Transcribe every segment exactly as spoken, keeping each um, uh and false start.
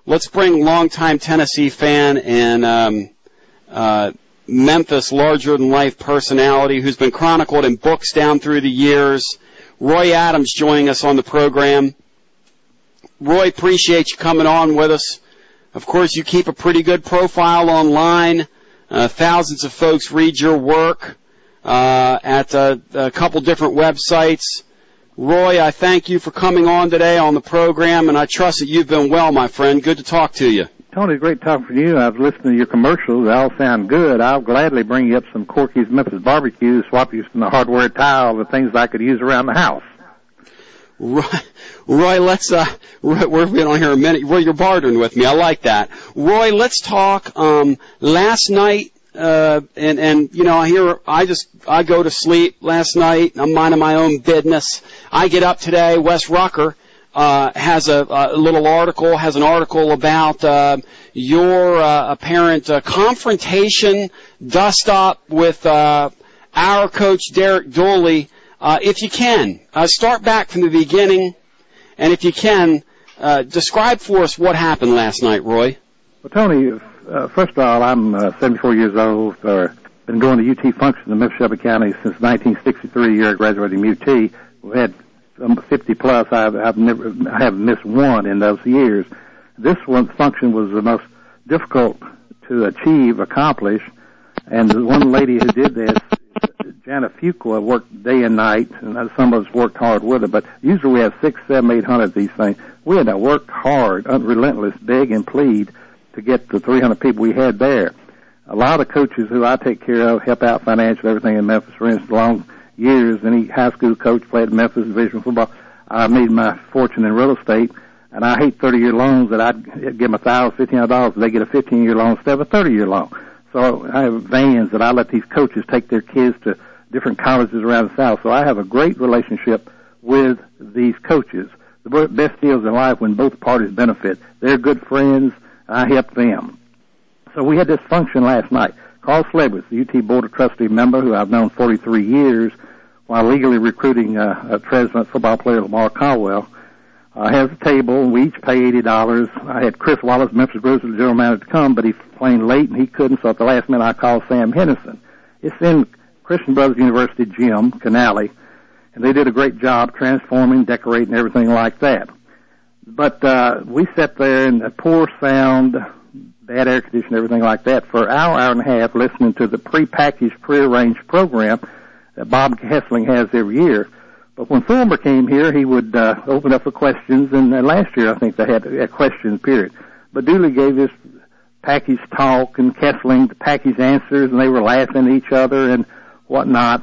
let's bring longtime Tennessee fan and um, uh, Memphis larger-than-life personality who's been chronicled in books down through the years, Roy Adams, joining us on the program. Roy, appreciate you coming on with us. Of course, you keep a pretty good profile online. Uh, thousands of folks read your work uh, at uh, a couple different websites. Roy, I thank you for coming on today on the program, and I trust that you've been well, my friend. Good to talk to you. Tony, great talking to you. I've listened to your commercials. They all sound good. I'll gladly bring you up some Corky's Memphis barbecue, swap you some hardware tile, the things I could use around the house. Roy, Roy let's, uh, Roy, we're going on here a minute. Roy, you're bartering with me. I like that. Roy, let's talk, um, last night, uh, and, and, you know, I hear, I just, I go to sleep last night. I'm minding my own business. I get up today. Wes Rucker, uh, has a, a little article, has an article about, uh, your, uh, apparent, uh, confrontation, dust up with, uh, our coach, Derek Dooley. Uh, if you can, uh, start back from the beginning, and if you can, uh, describe for us what happened last night, Roy. Well, Tony, uh, first of all, I'm uh, seventy-four years old. Uh, been going to U T functions in Memphis Shelby County since nineteen sixty-three, year I graduated from U T. We had um, fifty plus. I've, I've never, I haven't missed one in those years. This one function was the most difficult to achieve, accomplish, and the one lady who did this, Jana Fuqua, worked day and night, and some of us worked hard with her, but usually we have six, seven, eight hundred of these things. We had to work hard, unrelentless, beg and plead to get the three hundred people we had there. A lot of coaches who I take care of help out financially, everything in Memphis. For instance, long years, any high school coach played at Memphis Division football. I made my fortune in real estate, and I hate thirty-year loans that I'd give them one thousand dollars, fifteen hundred dollars, and they get a fifteen-year loan instead of a thirty-year loan. So I have vans that I let these coaches take their kids to different colleges around the South. So I have a great relationship with these coaches. The best deals in life when both parties benefit. They're good friends. I help them. So we had this function last night. Carl Sledwitz, the U T Board of Trustee member who I've known forty-three years, while legally recruiting uh, a Treasure football player, Lamar Caldwell, uh, has a table, and we each pay eighty dollars. I had Chris Wallace, Memphis Bruiser, the general manager, to come, but he playing late, and he couldn't, so at the last minute I called Sam Henderson. It's in Christian Brothers University gym, Canale, and they did a great job transforming, decorating, everything like that. But uh, we sat there in a poor sound, bad air conditioning, everything like that, for an hour, hour and a half, listening to the pre-packaged, pre-arranged program that Bob Hessling has every year. But when Fulmer came here, he would uh, open up for questions, and uh, last year I think they had a question period. But Dooley gave this packaged talk, and Kessling the packaged answers, and they were laughing at each other and whatnot,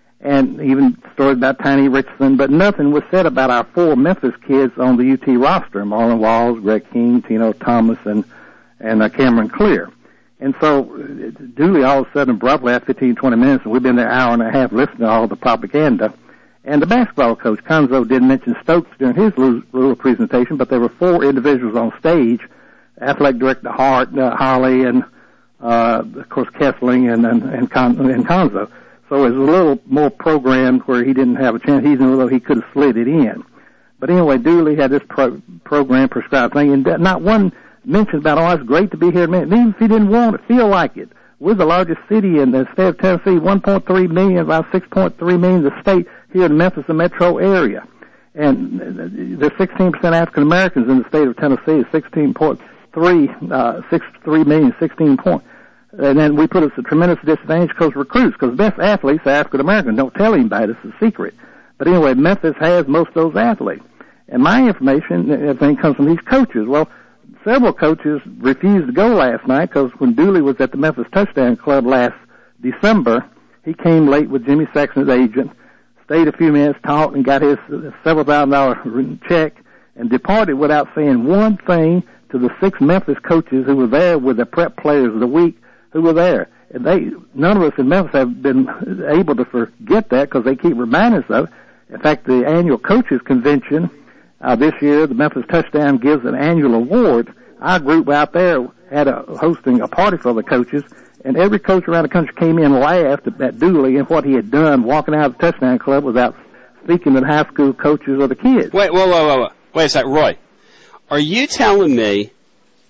and even stories about Tiny Richardson, but nothing was said about our four Memphis kids on the U T roster, Marlon Walls, Greg King, Tino Thomas, and and uh, Cameron Clear. And so Dooley all of a sudden abruptly after fifteen, twenty minutes, and we've been there an hour and a half listening to all the propaganda. And the basketball coach, Conzo, didn't mention Stokes during his little presentation, but there were four individuals on stage, athletic director Hart, uh, Holly, and uh, of course Kessling and, and, and, Con- and Conzo. So it was a little more programmed where he didn't have a chance, even though he could have slid it in. But anyway, Dooley had this pro- program prescribed thing, and not one mention about, oh, it's great to be here. Even if he didn't want it, feel like it. We're the largest city in the state of Tennessee, one point three million, about six point three million, the state here in Memphis, the metro area. And there's sixteen percent African Americans in the state of Tennessee, sixteen point three, uh, six, three million, sixteen point. And then we put us at a tremendous disadvantage because recruits, because the best athletes are African American. Don't tell anybody, it's a secret. But anyway, Memphis has most of those athletes. And my information, everything comes from these coaches. Well, several coaches refused to go last night because when Dooley was at the Memphis Touchdown Club last December, he came late with Jimmy Sexton's agent, stayed a few minutes, talked, and got his several thousand dollar check, and departed without saying one thing to the six Memphis coaches who were there with the prep players of the week who were there. And they, none of us in Memphis have been able to forget that because they keep reminding us of it. In fact, the annual coaches convention uh, this year, the Memphis Touchdown gives an annual award. Our group out there had a hosting a party for the coaches, and every coach around the country came in and laughed at Dooley and what he had done walking out of the Touchdown Club without speaking to the high school coaches or the kids. Wait, whoa, whoa, whoa, whoa. Wait a second, Roy. Are you telling me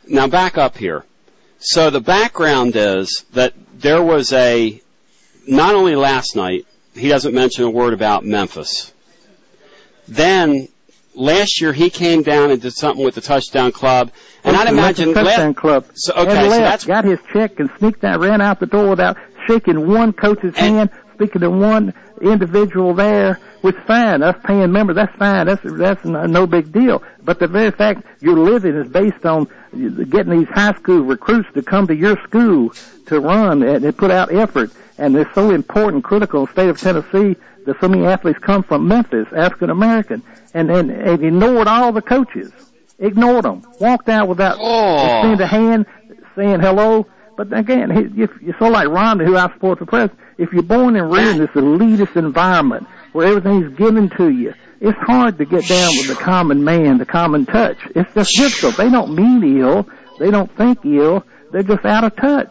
now back up here. So the background is that there was a, not only last night, he doesn't mention a word about Memphis. Then, last year he came down and did something with the Touchdown Club, and I'd imagine the Touchdown let, Club. So, okay, and so left, that's got his check and sneaked out, ran out the door without shaking one coach's and, hand, speaking to one individual there, which is fine. Us paying members, that's fine. That's that's no big deal. But the very fact you're living is based on getting these high school recruits to come to your school to run and, and put out effort. And it's so important, critical in the state of Tennessee that so many athletes come from Memphis, African American, and, and, and ignored all the coaches. Ignored them. Walked out without oh. extending a hand, saying hello. But again, if you're so like Rhonda, who I support for president, if you're born and reared in this elitist environment where everything's given to you, it's hard to get down with the common man, the common touch. It's just difficult. They don't mean ill. They don't think ill. They're just out of touch.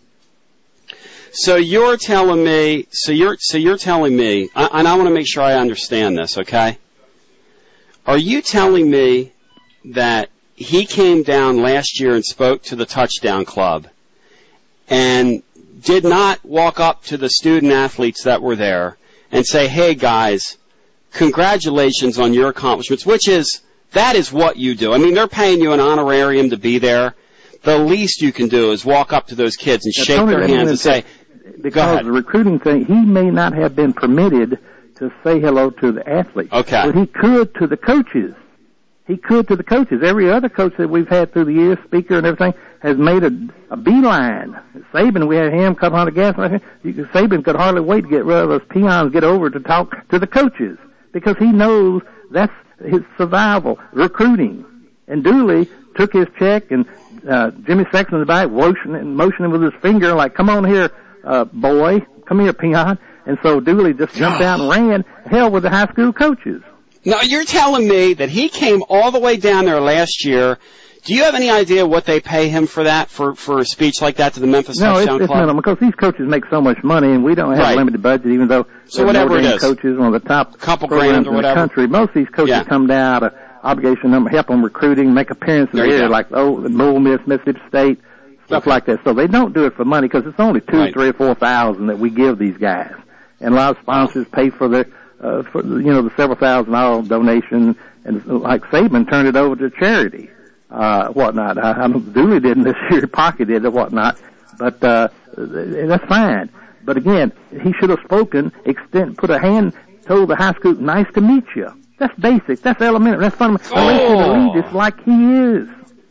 So you're telling me, so you're, so you're telling me, and I want to make sure I understand this, okay? Are you telling me that he came down last year and spoke to the Touchdown Club and did not walk up to the student athletes that were there and say, hey guys, congratulations on your accomplishments, which is, that is what you do. I mean, they're paying you an honorarium to be there. The least you can do is walk up to those kids and now, shake Tony, their hands and say, because of the recruiting thing, he may not have been permitted to say hello to the athletes. Okay. But he could to the coaches. He could to the coaches. Every other coach that we've had through the years, speaker and everything, has made a, a beeline. Saban, we had him come on the gas. Saban could hardly wait to get rid of those peons, get over to talk to the coaches, because he knows that's his survival, recruiting. And Dooley took his check, and uh, Jimmy Sexton's back, motioning, motioning with his finger, like, come on here, uh, boy, come here, peon. And so Dooley just jumped out and ran, hell with the high school coaches. Now, you're telling me that he came all the way down there last year. Do you have any idea what they pay him for that, for, for a speech like that to the Memphis no, Touchdown it's, Club? No, it's because these coaches make so much money, and we don't have right. a limited budget, even though so whatever it is. coaches, one of the top couple programs grand or in whatever. the country. Most of these coaches yeah. come down out of obligation, help them recruiting, make appearances there here, like oh, Ole Miss, Mississippi State, stuff okay. like that. So they don't do it for money because it's only two, right. three, or four thousand that we give these guys, and a lot of sponsors pay for their, uh, for you know, the several thousand dollar donation, and like Saban turned it over to charity, uh, whatnot. I, I don't, Dooley didn't this year, pocketed it, whatnot, but uh, that's fine. But again, he should have spoken, extend, put a hand, told the high school, nice to meet you. That's basic. That's elementary. That's fundamental. Oh. Unless you're the elitist like he is.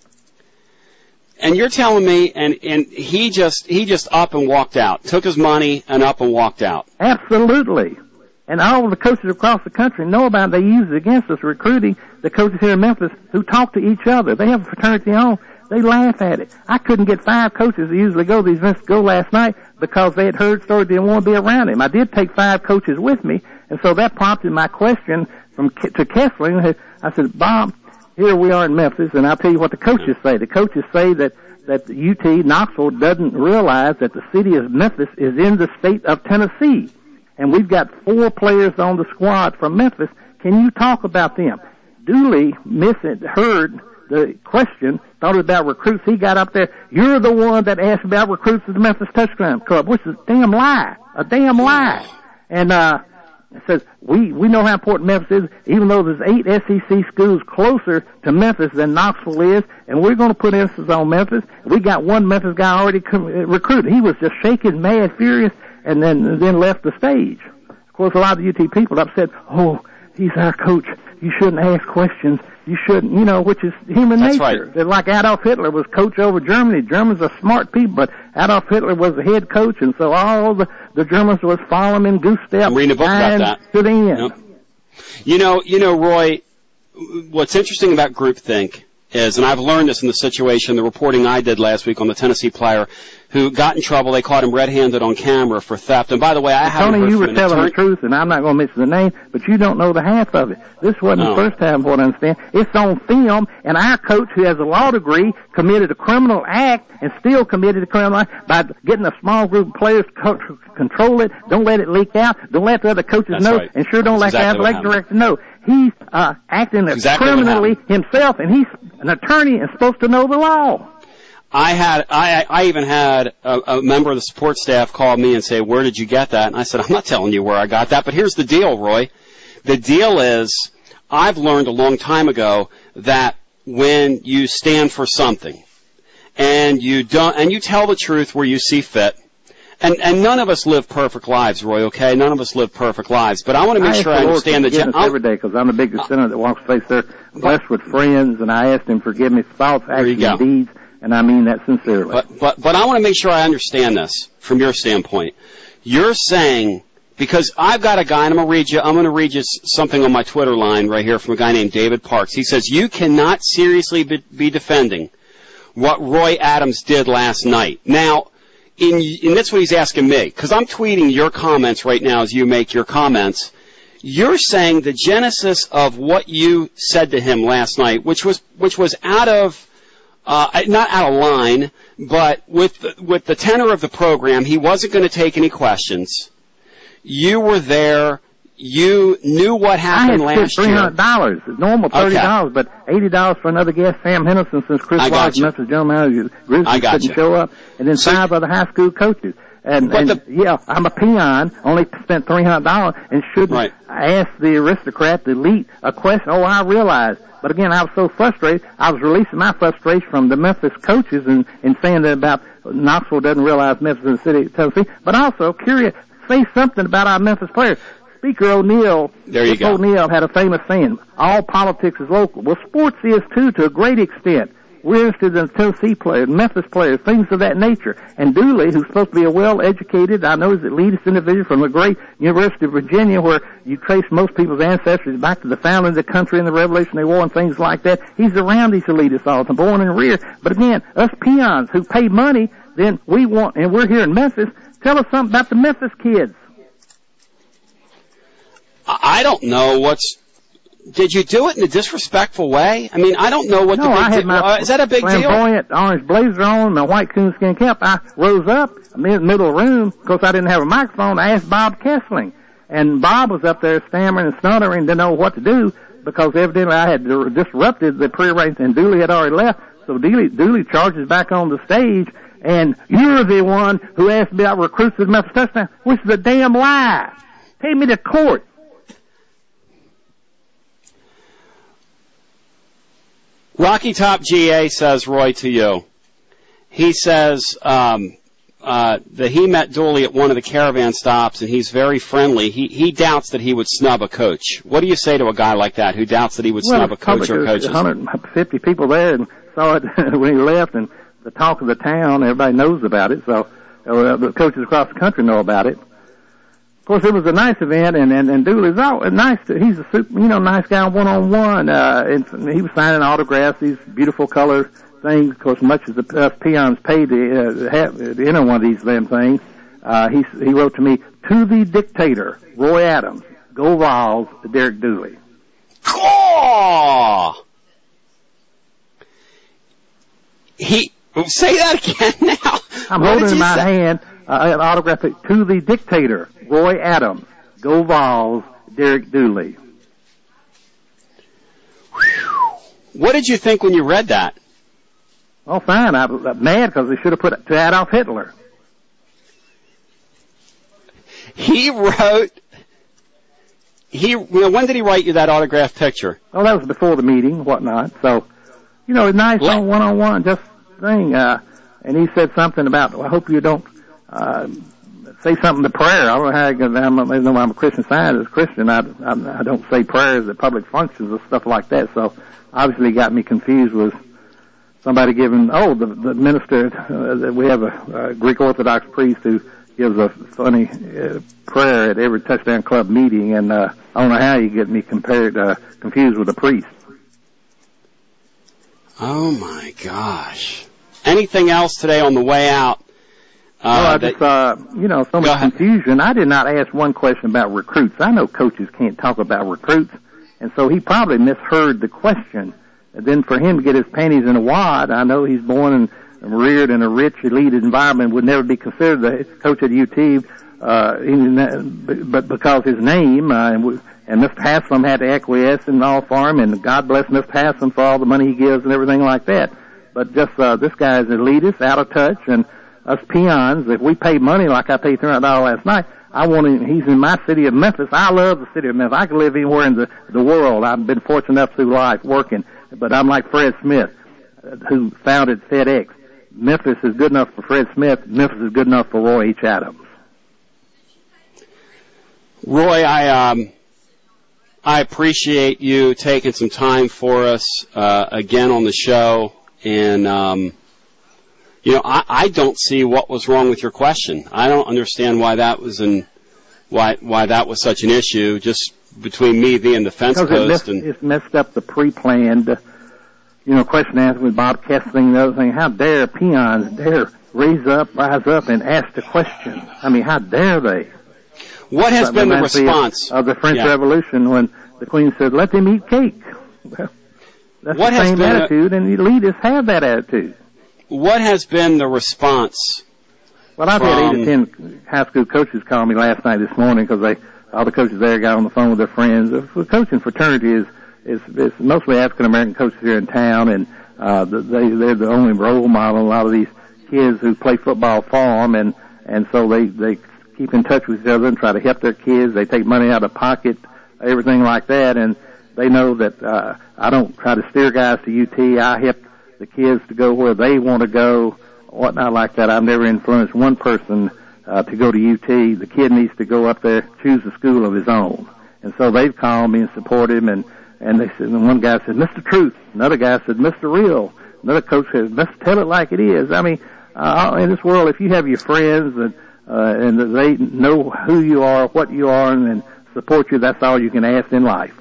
And you're telling me, and, and he just, he just up and walked out, took his money and up and walked out. Absolutely. And all of the coaches across the country know about it. They use it against us, recruiting the coaches here in Memphis who talk to each other. They have a fraternity on. They laugh at it. I couldn't get five coaches that usually go to these events to go last night because they had heard stories, didn't want to be around him. I did take five coaches with me, and so that prompted my question from to Kessler. I said, Bob, here we are in Memphis, and I'll tell you what the coaches say. The coaches say that, that the U T, Knoxville, doesn't realize that the city of Memphis is in the state of Tennessee. And we've got four players on the squad from Memphis. Can you talk about them? Dooley misheard the question, thought it was about recruits. He got up there, you're the one that asked about recruits at the Memphis Touchdown Club, which is a damn lie, a damn lie. And, uh, it says, we, we know how important Memphis is, even though there's eight S E C schools closer to Memphis than Knoxville is, and we're going to put emphasis on Memphis. We got one Memphis guy already com- recruited. He was just shaking, mad, furious, and then, then left the stage. Of course, a lot of the U T people upset, oh, he's our coach. You shouldn't ask questions. You shouldn't, you know, which is human That's nature. Right. They're like Adolf Hitler was coach over Germany. Germans are smart people, but Adolf Hitler was the head coach, and so all the, the Germans was following him goose step. I'm reading a book about that. To the end. Yep. You know, you know, Roy, what's interesting about groupthink is, and I've learned this in the situation, the reporting I did last week on the Tennessee player who got in trouble. They caught him red-handed on camera for theft. And by the way, I haven't Tony, heard you from were an telling attorney. the truth, and I'm not going to mention the name, but you don't know the half of it. This wasn't No. the first time, for what I understand. It's on film, and our coach, who has a law degree, committed a criminal act and still committed a criminal act by getting a small group of players to co- control it. Don't let it leak out. Don't let the other coaches That's know, right. and sure don't That's let exactly the athletic what director know. He's uh, acting Exactly what criminally himself, and he's an attorney and supposed to know the law. I had, I, I even had a, a member of the support staff call me and say, where did you get that? And I said, I'm not telling you where I got that, but here's the deal, Roy. The deal is, I've learned a long time ago that when you stand for something, and you don't, and you tell the truth where you see fit, and, and none of us live perfect lives, Roy, okay? None of us live perfect lives, but I want to make I sure I understand the gen- every day, because I'm the biggest sinner that walks the face there, blessed with friends, and I asked him to forgive me thoughts, actions, and deeds, and I mean that sincerely. But, but, but I want to make sure I understand this from your standpoint. You're saying, because I've got a guy, and I'm going to read you, I'm going to read you something on my Twitter line right here from a guy named David Parks. He says, you cannot seriously be, be defending what Roy Adams did last night. Now, in, and that's what he's asking me, because I'm tweeting your comments right now as you make your comments. You're saying the genesis of what you said to him last night, which was, which was out of, uh, not out of line, but with the, with the tenor of the program, he wasn't going to take any questions. You were there. You knew what happened last year. I had spent three hundred dollars. Normal thirty dollars, okay. But eighty dollars for another guest, Sam Henderson, since Chris Wise, Memphis general manager, Grizzlies couldn't you. show up, and then so, five other high school coaches. And, and the, yeah, I'm a peon, only spent three hundred dollars, and shouldn't right. ask the aristocrat, the elite, a question. Oh, I realize. But again, I was so frustrated, I was releasing my frustration from the Memphis coaches and, and saying that about Knoxville doesn't realize Memphis is the city of Tennessee, but also curious, say something about our Memphis players. Speaker O'Neill, there you go. O'Neill had a famous saying, all politics is local. Well, sports is too, to a great extent. We're interested in Tennessee players, Memphis players, things of that nature. And Dooley, who's supposed to be a well-educated, I know he's the elitist individual from the great University of Virginia, where you trace most people's ancestors back to the founding of the country and the Revolutionary War and things like that. He's around these elitists all the time, born and reared. But again, us peons who pay money, then we want, and we're here in Memphis, tell us something about the Memphis kids. I don't know what's. Did you do it in a disrespectful way? I mean, I don't know what no, the big I had my uh, is that a big deal? Flamboyant orange blazer on, my white coonskin cap. I rose up I'm in the middle of the room because I didn't have a microphone. I asked Bob Kessling, and Bob was up there stammering and stuttering, didn't know what to do because evidently I had disrupted the pre-arrangement, and Dooley had already left. So Dooley, Dooley charges back on the stage, and you're the one who asked me about recruits at Memphis touchdown, which is a damn lie. Take me to court. Rocky Top G A says, Roy, to you. He says um, uh, that he met Dooley at one of the caravan stops, and he's very friendly. He he doubts that he would snub a coach. What do you say to a guy like that who doubts that he would well, snub a coach or coaches? one hundred fifty people there and saw it when he left, and the talk of the town, everybody knows about it, so uh, the coaches across the country know about it. Of course, it was a nice event, and, and, and Dooley's all nice. To, he's a super, you know, nice guy one-on-one. Uh, and he was signing autographs, these beautiful color things. Of course, much as the us peons paid to, uh, have, to enter one of these damn things, uh, he, he wrote to me, to the dictator, Roy Adams, go Vols, Derek Dooley. Oh! He, say that again now. I'm what holding in my say? Oh, hand uh, an autograph to the dictator, Roy Adams, go Vols, Derek Dooley. What did you think when you read that? Oh, fine. I was mad because they should have put it to Adolf Hitler. He wrote, he, you know, when did he write you that autographed picture? Oh, that was before the meeting, whatnot. So, you know, a nice Let, on one-on-one, just thing. Uh, and he said something about, well, I hope you don't, uh, say something to prayer. I don't know how I can, I'm, I know I'm a Christian Scientist, Christian. I, I, I don't say prayers at public functions or stuff like that. So, obviously got me confused with somebody giving, oh, the, the minister, uh, we have a, a Greek Orthodox priest who gives a funny uh, prayer at every touchdown club meeting, and uh, I don't know how you get me compared, uh, confused with a priest. Oh my gosh. Anything else today on the way out? Uh, well, I just, uh, you know, so much confusion. I did not ask one question about recruits. I know coaches can't talk about recruits, and so he probably misheard the question. And then for him to get his panties in a wad, I know he's born and reared in a rich, elite environment, would never be considered the coach at U T, uh, but because his name, uh, and, and Mister Haslam had to acquiesce and all for him, and God bless Mister Haslam for all the money he gives and everything like that. but just uh, this guy is elitist, out of touch, and us peons, if we pay money like I paid three hundred dollars last night, I want him, he's in my city of Memphis. I love the city of Memphis. I could live anywhere in the, the world. I've been fortunate enough through life working, but I'm like Fred Smith, who founded FedEx. Memphis is good enough for Fred Smith. Memphis is good enough for Roy H. Adams. Roy, I um, I appreciate you taking some time for us uh, again on the show, and um, you know, I, I don't see what was wrong with your question. I don't understand why that was an why why that was such an issue. Just between me being the fence because post it messed, and it's messed up the pre-planned, you know, question answer with Bob Kessling and the other thing. How dare peons dare raise up, rise up, and ask the question? I mean, how dare they? What has been the response of the French yeah. Revolution when the Queen said, "Let them eat cake"? Well, that's what the has same been attitude, a, and the elitists have that attitude. What has been the response? Well, I've from, had eight or ten high school coaches call me last night, this morning, because they all the coaches there got on the phone with their friends. The coaching fraternity is is, is mostly African American coaches here in town, and uh, they they're the only role model. A lot of these kids who play football for them, and and so they they. keep in touch with each other and try to help their kids. They take money out of pocket, everything like that, and they know that uh, I don't try to steer guys to U T. I help the kids to go where they want to go, whatnot like that. I've never influenced one person uh, to go to U T. The kid needs to go up there, choose a school of his own. And so they've called me and supported him, and, and they said, and one guy said, Mister Truth. Another guy said, Mister Real. Another coach said, Mister Tell it like it is. I mean, uh, in this world, if you have your friends and Uh, and they know who you are, what you are, and, and support you, that's all you can ask in life.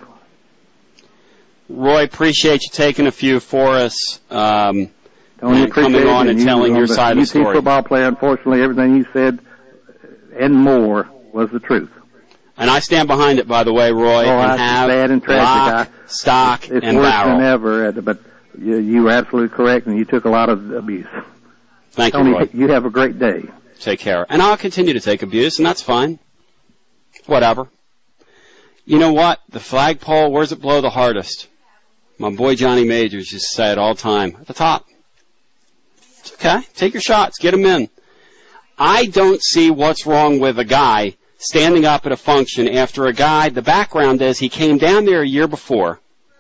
Roy, appreciate you taking a few for us, um, Tony, and coming on and, and telling your side of the story. U T football player, unfortunately, everything you said and more was the truth. And I stand behind it, by the way, Roy, oh, and have bad and tragic. lock, stock, it's, it's and worse barrel. than ever, but you, you were absolutely correct, and you took a lot of abuse. Thank Tony, you, Roy. You have a great day. Take care. And I'll continue to take abuse, and that's fine. Whatever. You know what? The flagpole, where's it blow the hardest? My boy Johnny Majors used to say it all the time. At the top. It's okay. Take your shots. Get them in. I don't see what's wrong with a guy standing up at a function after a guy, the background is he came down there a year before,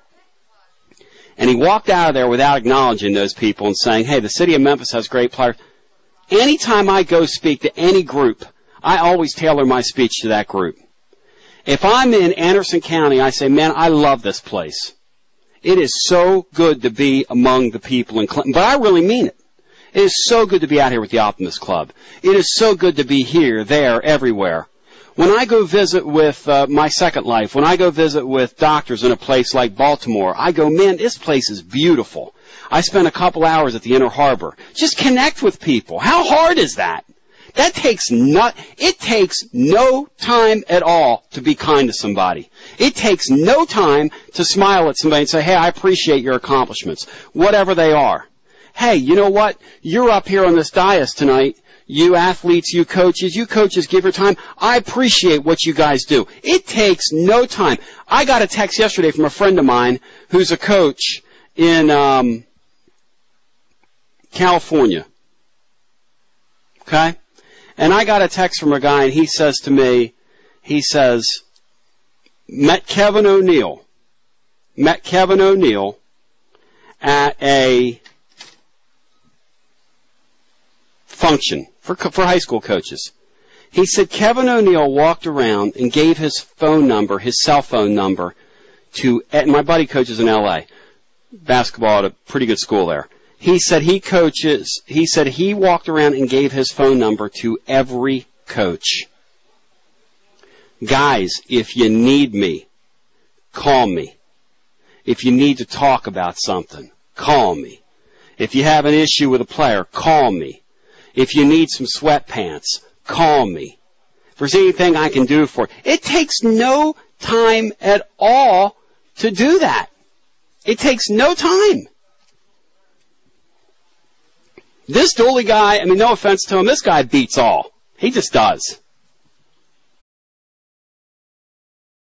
and he walked out of there without acknowledging those people and saying, hey, the city of Memphis has great players. Anytime I go speak to any group, I always tailor my speech to that group. If I'm in Anderson County, I say, man, I love this place. It is so good to be among the people in Clinton. But I really mean it. It is so good to be out here with the Optimist Club. It is so good to be here, there, everywhere. When I go visit with uh, my Second Life, when I go visit with doctors in a place like Baltimore, I go, man, this place is beautiful. I spent a couple hours at the Inner Harbor. Just connect with people. How hard is that? That takes not, it takes no time at all to be kind to somebody. It takes no time to smile at somebody and say, hey, I appreciate your accomplishments, whatever they are. Hey, you know what? You're up here on this dais tonight. You athletes, you coaches, you coaches give your time. I appreciate what you guys do. It takes no time. I got a text yesterday from a friend of mine who's a coach in um, California. Okay? And I got a text from a guy, and he says to me, he says, met Kevin O'Neill, met Kevin O'Neill at a function for for high school coaches. He said Kevin O'Neill walked around and gave his phone number, his cell phone number, to, and my buddy coaches in L A, basketball at a pretty good school there. He said he coaches, he said he walked around and gave his phone number to every coach. Guys, if you need me, call me. If you need to talk about something, call me. If you have an issue with a player, call me. If you need some sweatpants, call me. If there's anything I can do for you. It takes no time at all to do that. It takes no time. This Dooley guy, I mean, no offense to him, this guy beats all. He just does.